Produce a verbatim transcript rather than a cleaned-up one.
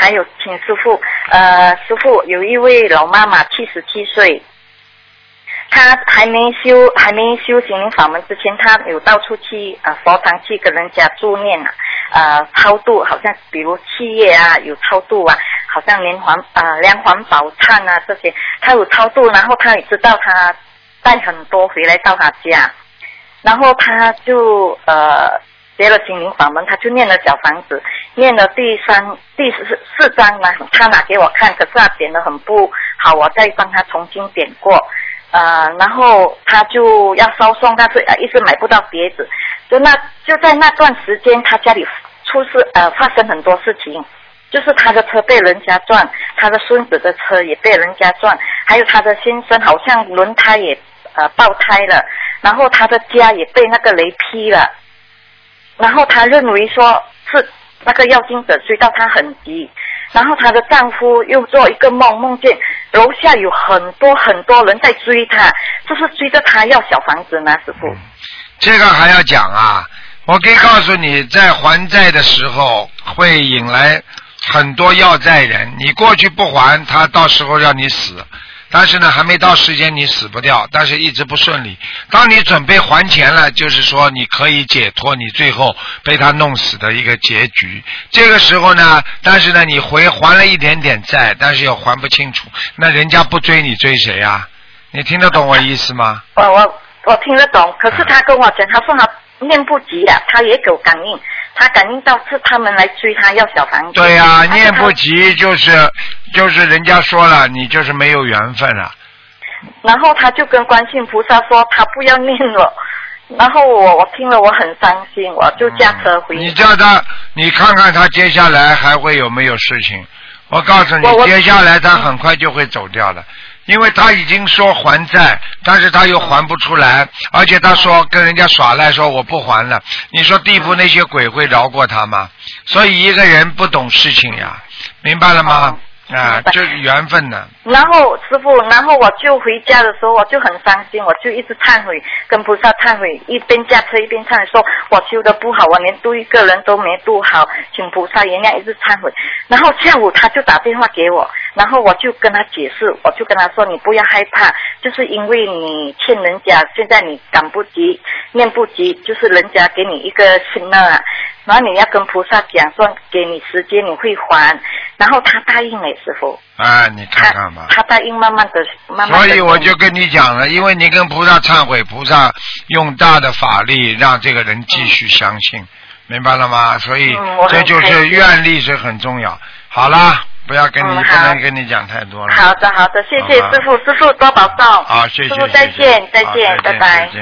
还有请师傅，呃，师傅有一位老妈妈七十七岁，她还没修还没修心灵法门之前，她有到处去呃佛堂去跟人家助念啊，呃超度，好像比如七月啊有超度啊，好像连环呃连环宝忏啊这些，她有超度，然后她也知道她带很多回来到她家，然后她就呃。学了心灵法门，他就念了小房子，念了第三、第四四章呢，他拿给我看，可是他点的很不好，我再帮他重新点过，呃，然后他就要烧送，但是呃一直买不到碟子，就那就在那段时间，他家里出事，呃，发生很多事情，就是他的车被人家撞，他的孙子的车也被人家撞，还有他的先生好像轮胎也呃爆胎了，然后他的家也被那个雷劈了。然后她认为说是那个要经者追到她很急，然后她的丈夫又做一个梦，梦见楼下有很多很多人在追她，就是追着她要小房子呢，师傅。 这个还要讲啊，我可以告诉你，在还债的时候会引来很多要债人，你过去不还，他到时候让你死。但是呢，还没到时间你死不掉，但是一直不顺利。当你准备还钱了，就是说你可以解脱你最后被他弄死的一个结局。这个时候呢，但是呢，你回还了一点点债，但是又还不清楚，那人家不追你追谁啊？你听得懂我意思吗？ 我我我听得懂，可是他跟我讲，他说他念不及了，他也有感应，他感应到是他们来追他要小房子。 对呀、啊，念不及就是就是人家说了，你就是没有缘分了。 然后他就跟观世音菩萨说，他不要念了。然后我我听了我很伤心，我就驾车回、嗯。 你叫他，你看看他接下来还会有没有事情？我告诉你，接下来他很快就会走掉的。因为他已经说还债，但是他又还不出来，而且他说跟人家耍赖说我不还了，你说地府那些鬼会饶过他吗？所以一个人不懂事情呀，明白了吗？啊，就是缘分呢。 然后师父，然后我就回家的时候，我就很伤心，我就一直忏悔，跟菩萨忏悔，一边驾车一边忏悔，说我修的不好，我连度一个人都没度好，请菩萨原谅，一直忏悔。然后下午他就打电话给我，然后我就跟他解释，我就跟他说，你不要害怕，就是因为你欠人家，现在你赶不及，念不及，就是人家给你一个信任啊，然后你要跟菩萨讲说，给你时间你会还，然后他答应了，师父。 啊，你看看吧。 他答应慢慢的，慢慢的。 所以我就跟你讲了，因为你跟菩萨忏悔，菩萨用大的法力让这个人继续相信，嗯、明白了吗？所以、嗯、这就是愿力是很重要。好啦，不要跟你、嗯、不能跟你讲太多了。 好的好的，谢谢师父，师父多保重。 好，谢谢。 师父再见再见，拜拜。